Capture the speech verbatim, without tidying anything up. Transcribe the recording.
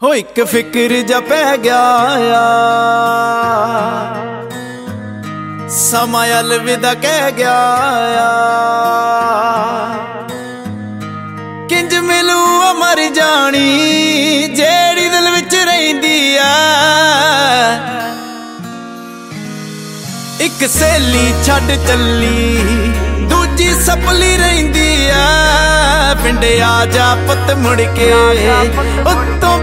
हो एक फिक्र जा पै गया आ, समा अलविदा कह गया आ, किंज मिलू मर जानी जेड़ी दिल विच रहिंदी आ। एक सहेली छड़ चली दूजी सपली रहिंदी आ, पिंड आ जा पुत मुड़ के उत्तों